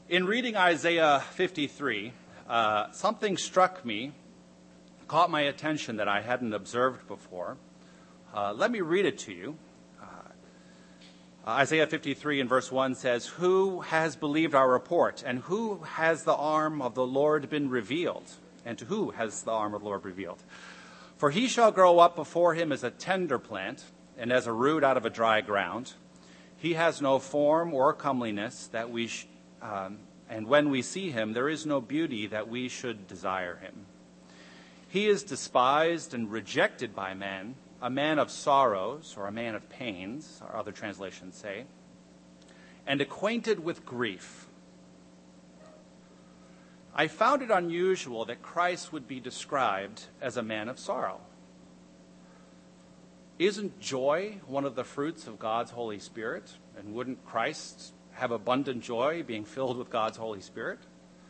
In reading Isaiah 53, something struck me, caught my attention that I hadn't observed before. Let me read it to you. Isaiah 53 in verse 1 says, "Who has believed our report, and who has the arm of the Lord been revealed? And to who has the arm of the Lord revealed? For he shall grow up before him as a tender plant, and as a root out of a dry ground. He has no form or comeliness that and when we see him, there is no beauty that we should desire him. He is despised and rejected by men, a man of sorrows, or a man of pains, our other translations say, and acquainted with grief." I found it unusual that Christ would be described as a man of sorrow. Isn't joy one of the fruits of God's Holy Spirit? And wouldn't Christ have abundant joy being filled with God's Holy Spirit?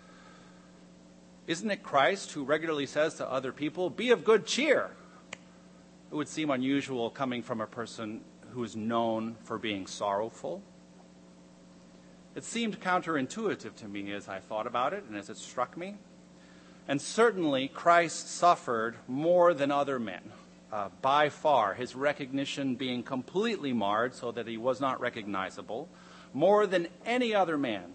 Isn't it Christ who regularly says to other people, "Be of good cheer"? It would seem unusual coming from a person who is known for being sorrowful. It seemed counterintuitive to me as I thought about it and as it struck me. And certainly Christ suffered more than other men, by far, his recognition being completely marred so that he was not recognizable, more than any other man.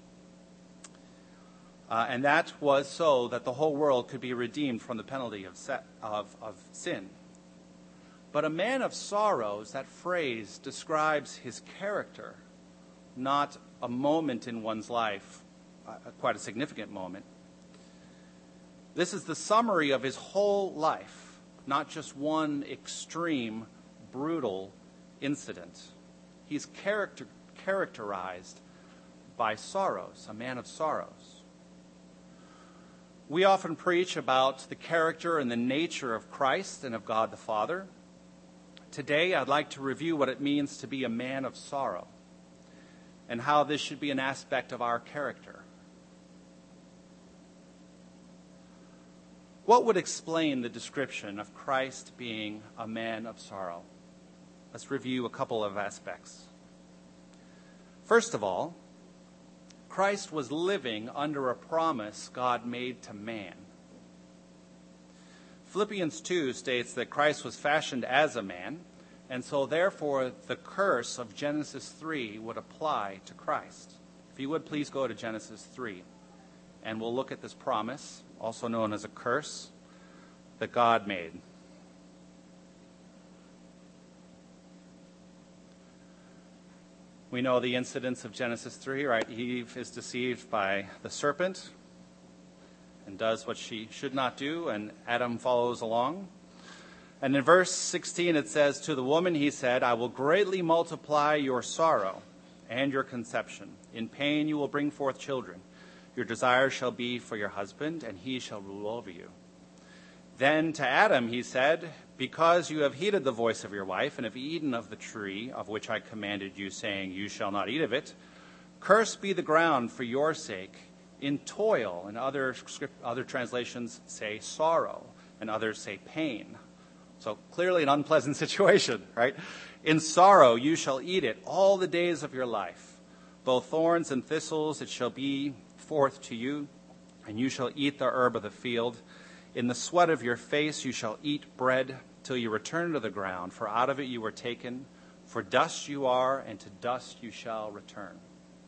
And that was so that the whole world could be redeemed from the penalty of sin. But a man of sorrows, that phrase describes his character, not a moment in one's life, quite a significant moment. This is the summary of his whole life, not just one extreme, brutal incident. He's characterized by sorrows, a man of sorrows. We often preach about the character and the nature of Christ and of God the Father. Today, I'd like to review what it means to be a man of sorrow and how this should be an aspect of our character. What would explain the description of Christ being a man of sorrow? Let's review a couple of aspects. First of all, Christ was living under a promise God made to man. Philippians 2 states that Christ was fashioned as a man, and so therefore the curse of Genesis 3 would apply to Christ. If you would, please go to Genesis 3, and we'll look at this promise, also known as a curse, that God made. We know the incidents of Genesis 3, right? Eve is deceived by the serpent and does what she should not do, and Adam follows along. And in verse 16 it says, "To the woman he said, I will greatly multiply your sorrow and your conception. In pain you will bring forth children. Your desire shall be for your husband, and he shall rule over you." Then to Adam he said, "Because you have heeded the voice of your wife, and have eaten of the tree of which I commanded you, saying, you shall not eat of it, cursed be the ground for your sake. In toil," and other translations say sorrow, and others say pain. So clearly an unpleasant situation, right? "In sorrow you shall eat it all the days of your life. Both thorns and thistles it shall be forth to you, and you shall eat the herb of the field. In the sweat of your face you shall eat bread till you return to the ground, for out of it you were taken. For dust you are, and to dust you shall return."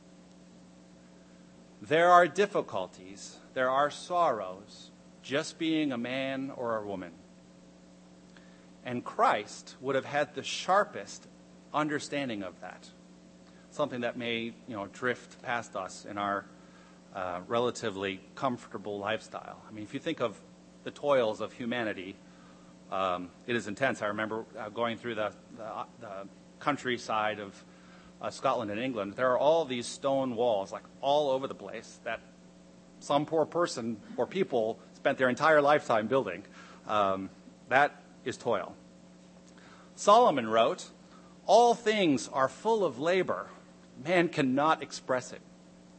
There are difficulties, there are sorrows, just being a man or a woman. And Christ would have had the sharpest understanding of that, something that may, drift past us in our relatively comfortable lifestyle. I mean, if you think of the toils of humanity, it is intense. I remember going through the countryside of Scotland and England. There are all these stone walls, like all over the place, that some poor person or people spent their entire lifetime building. That is toil. Solomon wrote, "All things are full of labor. Man cannot express it."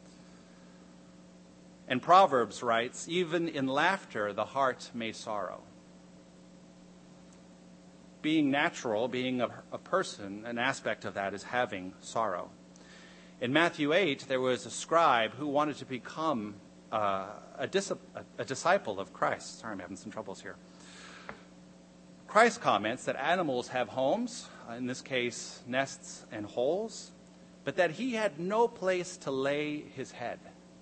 And Proverbs writes, "Even in laughter the heart may sorrow." Being natural, being a person, an aspect of that is having sorrow. In Matthew 8, there was a scribe who wanted to become a disciple of Christ. Sorry, I'm having some troubles here. Christ comments that animals have homes, in this case, nests and holes, but that he had no place to lay his head.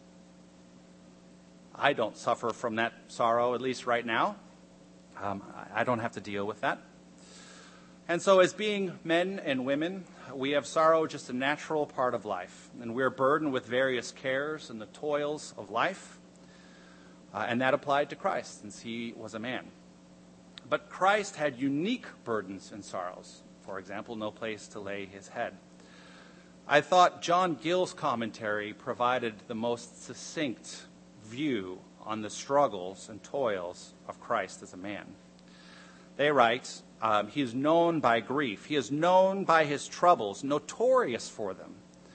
I don't suffer from that sorrow, at least right now. I don't have to deal with that. And so as being men and women, we have sorrow, just a natural part of life. And we're burdened with various cares and the toils of life. And that applied to Christ, since he was a man. But Christ had unique burdens and sorrows. For example, no place to lay his head. I thought John Gill's commentary provided the most succinct view on the struggles and toils of Christ as a man. They write, he is known by grief. He is known by his troubles, notorious for them.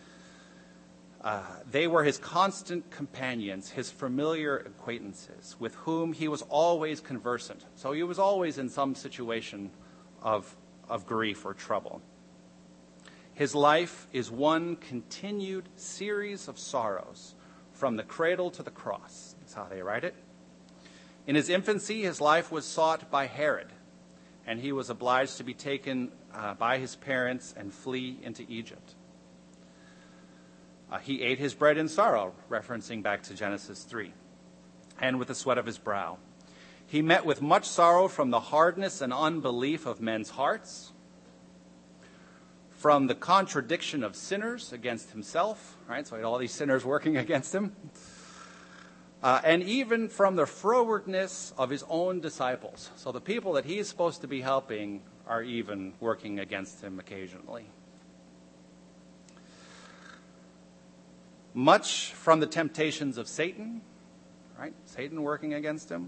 They were his constant companions, his familiar acquaintances, with whom he was always conversant. So he was always in some situation of grief or trouble. His life is one continued series of sorrows, from the cradle to the cross. That's how they write it. In his infancy, his life was sought by Herod, and he was obliged to be taken by his parents and flee into Egypt. He ate his bread in sorrow, referencing back to Genesis 3, and with the sweat of his brow. He met with much sorrow from the hardness and unbelief of men's hearts, from the contradiction of sinners against himself, right? So he had all these sinners working against him. And even from the frowardness of his own disciples. So the people that he's supposed to be helping are even working against him occasionally. Much from the temptations of Satan, right? Satan working against him.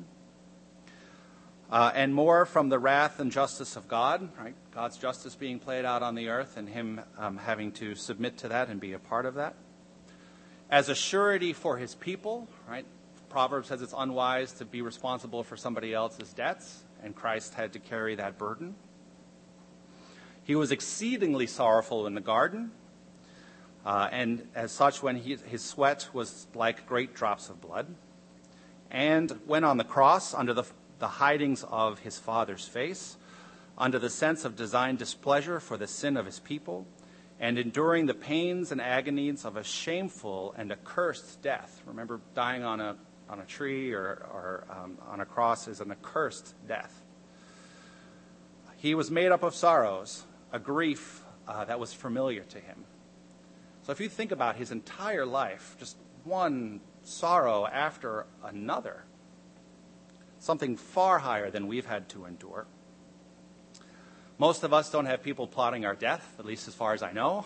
And more from the wrath and justice of God, right? God's justice being played out on the earth and him having to submit to that and be a part of that. As a surety for his people, right? Proverbs says it's unwise to be responsible for somebody else's debts, and Christ had to carry that burden. He was exceedingly sorrowful in the garden, and as such, when his sweat was like great drops of blood. And when on the cross, under the hidings of his Father's face, under the sense of designed displeasure for the sin of his people, and enduring the pains and agonies of a shameful and accursed death. Remember, dying on a tree or on a cross is an accursed death. He was made up of sorrows, a grief that was familiar to him. So if you think about his entire life, just one sorrow after another, something far higher than we've had to endure. Most of us don't have people plotting our death, at least as far as I know.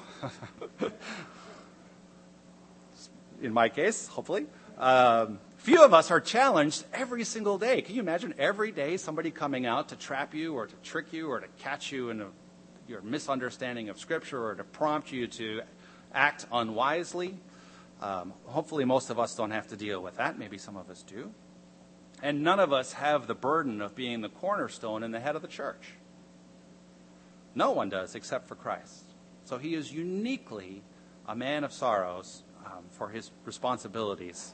In my case, hopefully. Few of us are challenged every single day. Can you imagine every day somebody coming out to trap you or to trick you or to catch you in your misunderstanding of Scripture or to prompt you to act unwisely? Hopefully most of us don't have to deal with that. Maybe some of us do. And none of us have the burden of being the cornerstone and the head of the church. No one does except for Christ. So he is uniquely a man of sorrows for his responsibilities.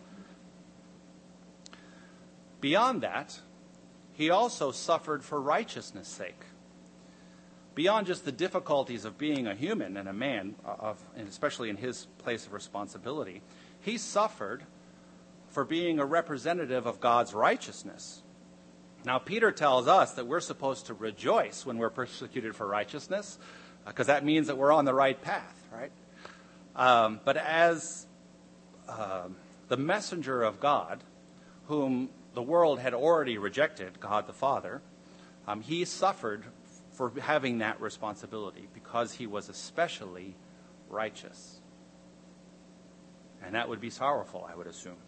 Beyond that, he also suffered for righteousness' sake. Beyond just the difficulties of being a human and a man, and especially in his place of responsibility, he suffered for being a representative of God's righteousness. Now, Peter tells us that we're supposed to rejoice when we're persecuted for righteousness, because that means that we're on the right path, right? But as the messenger of God, whom the world had already rejected, God the Father, he suffered for having that responsibility because he was especially righteous. And that would be sorrowful, I would assume.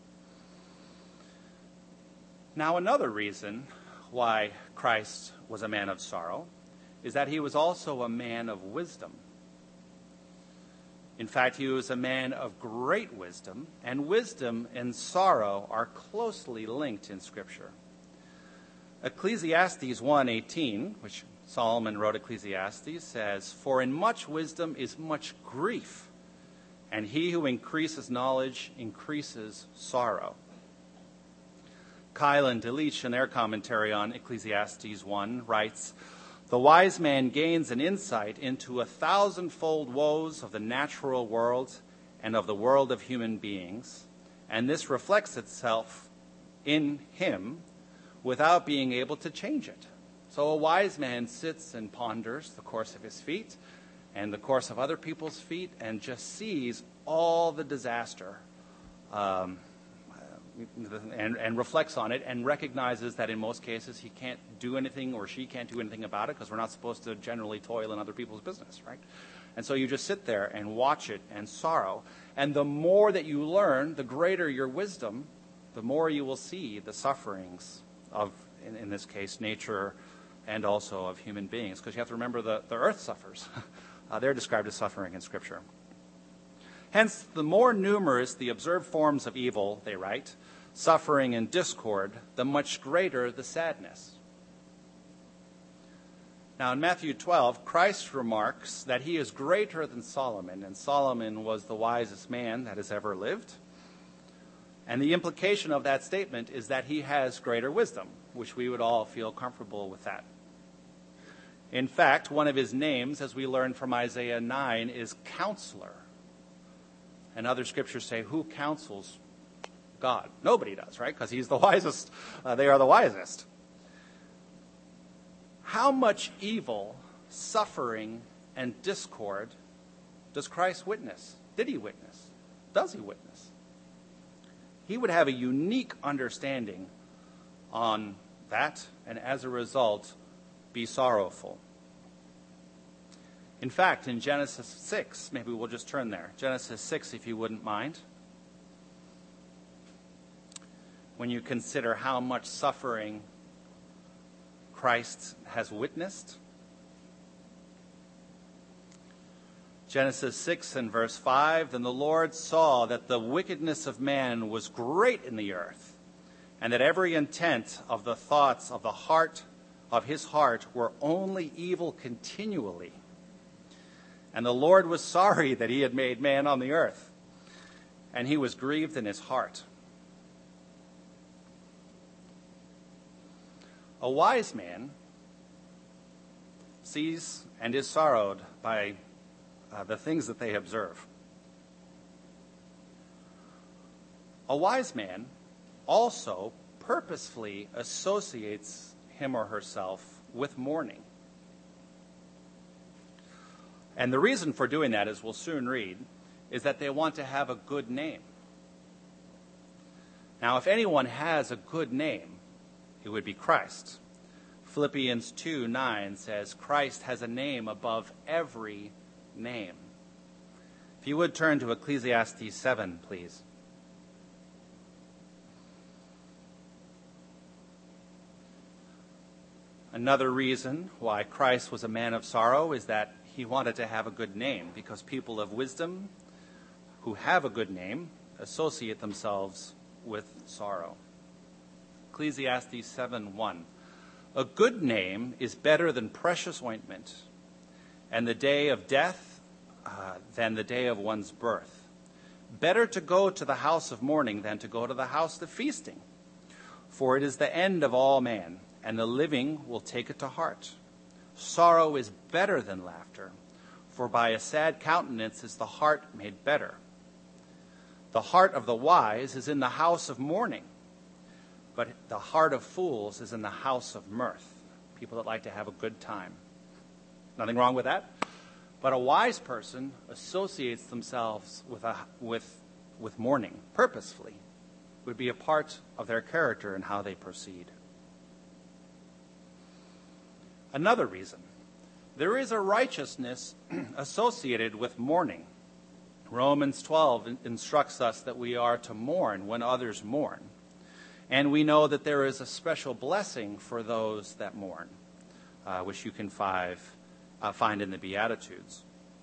Now, another reason why Christ was a man of sorrow is that he was also a man of wisdom. In fact, he was a man of great wisdom, and wisdom and sorrow are closely linked in Scripture. Ecclesiastes 1:18, which Solomon wrote Ecclesiastes, says, "For in much wisdom is much grief, and he who increases knowledge increases sorrow. Keil and Delitzsch, in their commentary on Ecclesiastes 1, writes, "The wise man gains an insight into 1,000-fold woes of the natural world and of the world of human beings, and this reflects itself in him without being able to change it." So a wise man sits and ponders the course of his feet and the course of other people's feet and just sees all the disaster and reflects on it and recognizes that in most cases he can't do anything or she can't do anything about it because we're not supposed to generally toil in other people's business, right? And so you just sit there and watch it and sorrow. And the more that you learn, the greater your wisdom, the more you will see the sufferings of, in this case, nature and also of human beings. Because you have to remember the earth suffers. They're described as suffering in Scripture. Hence, the more numerous the observed forms of evil, they write, suffering and discord, the much greater the sadness. Now, in Matthew 12, Christ remarks that he is greater than Solomon, and Solomon was the wisest man that has ever lived. And the implication of that statement is that he has greater wisdom, which we would all feel comfortable with that. In fact, one of his names, as we learn from Isaiah 9, is Counselor. And other scriptures say, who counsels God? Nobody does, right? Because he's the wisest. They are the wisest. How much evil, suffering, and discord does Christ witness? Did he witness? Does he witness? He would have a unique understanding on that, and as a result, be sorrowful. In fact, in Genesis 6, maybe we'll just turn there. Genesis 6, if you wouldn't mind. When you consider how much suffering Christ has witnessed. Genesis 6 and verse 5, "Then the Lord saw that the wickedness of man was great in the earth, and that every intent of the thoughts of the heart of his heart were only evil continually. And the Lord was sorry that he had made man on the earth, and he was grieved in his heart." A wise man sees and is sorrowed by the things that they observe. A wise man also purposefully associates him or herself with mourning. And the reason for doing that, as we'll soon read, is that they want to have a good name. Now, if anyone has a good name, it would be Christ. Philippians 2:9 says, "Christ has a name above every name." If you would turn to Ecclesiastes 7, please. Another reason why Christ was a man of sorrow is that he wanted to have a good name, because people of wisdom who have a good name associate themselves with sorrow. Ecclesiastes 7:1. "A good name is better than precious ointment, and the day of death than the day of one's birth. Better to go to the house of mourning than to go to the house of feasting. For it is the end of all man, and the living will take it to heart. Sorrow is better than laughter, for by a sad countenance is the heart made better. The heart of the wise is in the house of mourning, but the heart of fools is in the house of mirth." People that like to have a good time. Nothing wrong with that. But a wise person associates themselves with mourning purposefully. It would be a part of their character and how they proceed. Another reason. There is a righteousness associated with mourning. Romans 12 instructs us that we are to mourn when others mourn. And we know that there is a special blessing for those that mourn, which you can find in the Beatitudes.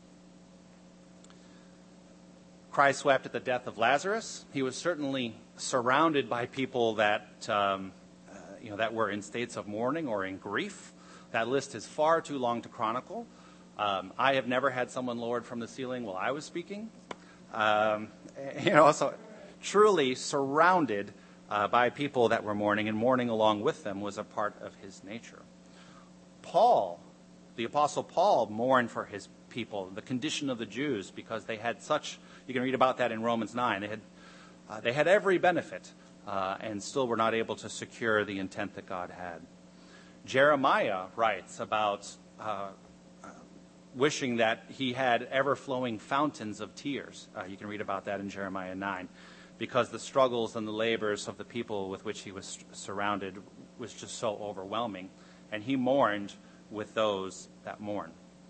Christ wept at the death of Lazarus. He was certainly surrounded by people that that were in states of mourning or in grief. That list is far too long to chronicle. I have never had someone lowered from the ceiling while I was speaking. So truly surrounded by people that were mourning, and mourning along with them was a part of his nature. Paul, the Apostle Paul, mourned for his people, the condition of the Jews, because they had such, you can read about that in Romans 9, they had every benefit and still were not able to secure the intent that God had. Jeremiah writes about wishing that he had ever-flowing fountains of tears. You can read about that in Jeremiah 9, because the struggles and the labors of the people with which he was surrounded was just so overwhelming. And he mourned with those that mourn.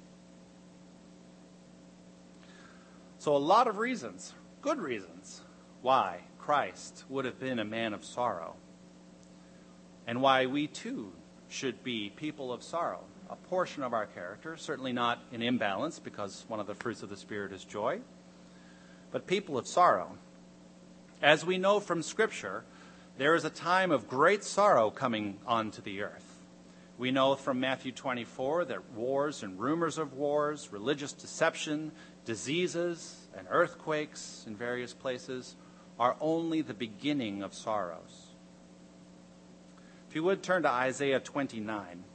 So a lot of reasons, good reasons, why Christ would have been a man of sorrow, and why we too should be people of sorrow. A portion of our character, certainly not in imbalance, because one of the fruits of the Spirit is joy, but people of sorrow. As we know from Scripture, there is a time of great sorrow coming onto the earth. We know from Matthew 24 that wars and rumors of wars, religious deception, diseases, and earthquakes in various places are only the beginning of sorrows. If you would turn to Isaiah 29,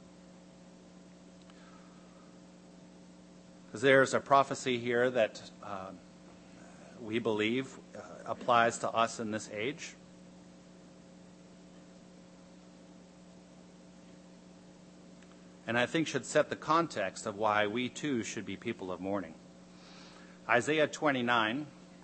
because there's a prophecy here that we believe applies to us in this age. And I think should set the context of why we too should be people of mourning. Isaiah 29,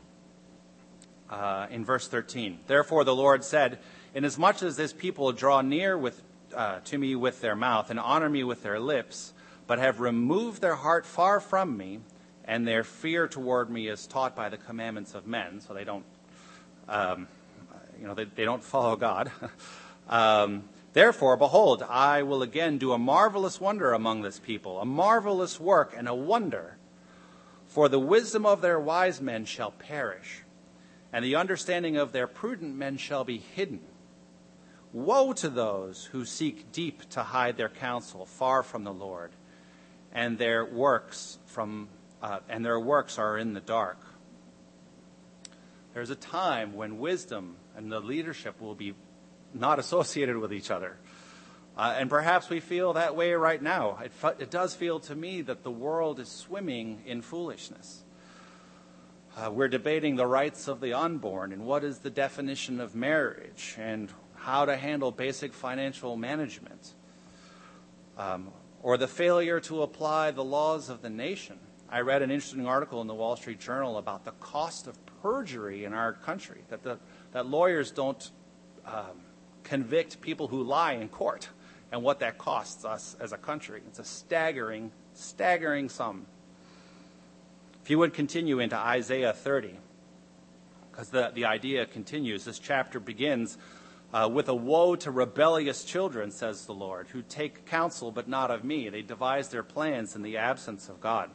in verse 13. Therefore the Lord said, inasmuch as this people draw near to me with their mouth and honor me with their lips, but have removed their heart far from me, and their fear toward me is taught by the commandments of men, so they don't, they don't follow God. Therefore, behold, I will again do a marvelous wonder among this people, a marvelous work and a wonder. For the wisdom of their wise men shall perish, and the understanding of their prudent men shall be hidden. Woe to those who seek deep to hide their counsel far from the Lord, and their works are in the dark. There's a time when wisdom and the leadership will be not associated with each other. And perhaps we feel that way right now. It does feel to me that the world is swimming in foolishness. We're debating the rights of the unborn and what is the definition of marriage and how to handle basic financial management, or the failure to apply the laws of the nation. I read an interesting article in the Wall Street Journal about the cost of perjury in our country, that lawyers don't convict people who lie in court, and what that costs us as a country. It's a staggering sum. If you would continue into Isaiah 30, because the idea continues. This chapter begins with a woe to rebellious children, says the Lord, who take counsel but not of me. They devise their plans in the absence of God.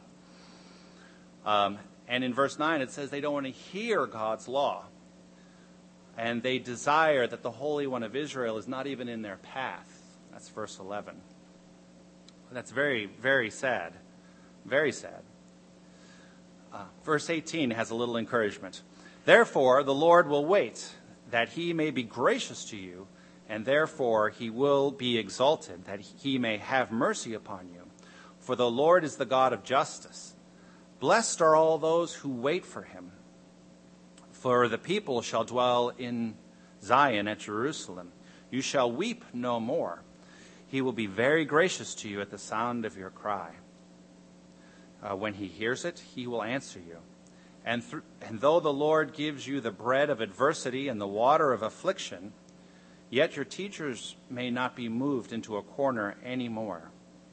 And in verse 9 it says they don't want to hear God's law. And they desire that the Holy One of Israel is not even in their path. That's verse 11. That's very, very sad. Very sad. Verse 18 has a little encouragement. Therefore, the Lord will wait, that he may be gracious to you, and therefore he will be exalted, that he may have mercy upon you. For the Lord is the God of justice. Blessed are all those who wait for him. For the people shall dwell in Zion at Jerusalem. You shall weep no more. He will be very gracious to you at the sound of your cry. When he hears it, he will answer you. And though the Lord gives you the bread of adversity and the water of affliction, yet your teachers may not be moved into a corner anymore.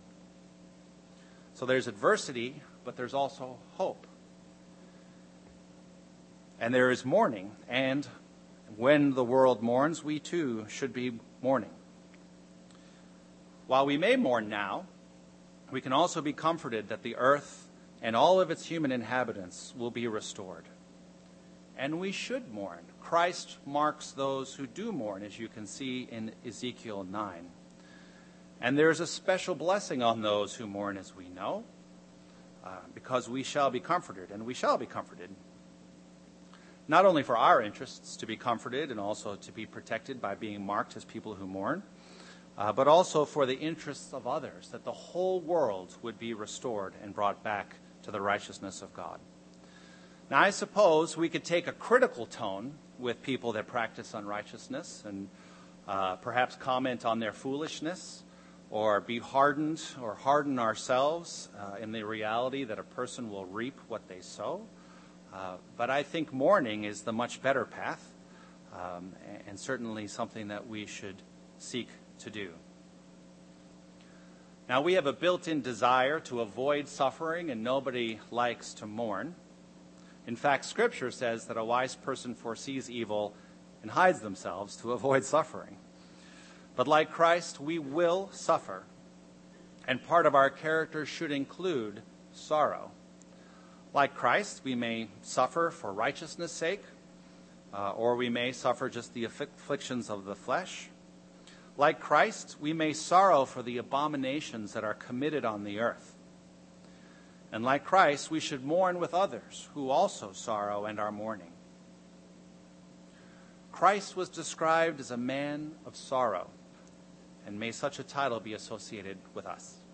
So there's adversity, but there's also hope. And there is mourning, and when the world mourns, we too should be mourning. While we may mourn now, we can also be comforted that the earth and all of its human inhabitants will be restored. And we should mourn. Christ marks those who do mourn, as you can see in Ezekiel 9. And there's a special blessing on those who mourn, as we know, because we shall be comforted, and we shall be comforted. not only for our interests to be comforted and also to be protected by being marked as people who mourn, but also for the interests of others, that the whole world would be restored and brought back to the righteousness of God. Now, I suppose we could take a critical tone with people that practice unrighteousness and perhaps comment on their foolishness, or be hardened or harden ourselves in the reality that a person will reap what they sow. But I think mourning is the much better path, and certainly something that we should seek to do. Now, we have a built-in desire to avoid suffering, and nobody likes to mourn. In fact, Scripture says that a wise person foresees evil and hides themselves to avoid suffering. But like Christ, we will suffer, and part of our character should include sorrow. Like Christ, we may suffer for righteousness' sake, or we may suffer just the afflictions of the flesh. Like Christ, we may sorrow for the abominations that are committed on the earth. And like Christ, we should mourn with others who also sorrow and are mourning. Christ was described as a man of sorrow, and may such a title be associated with us.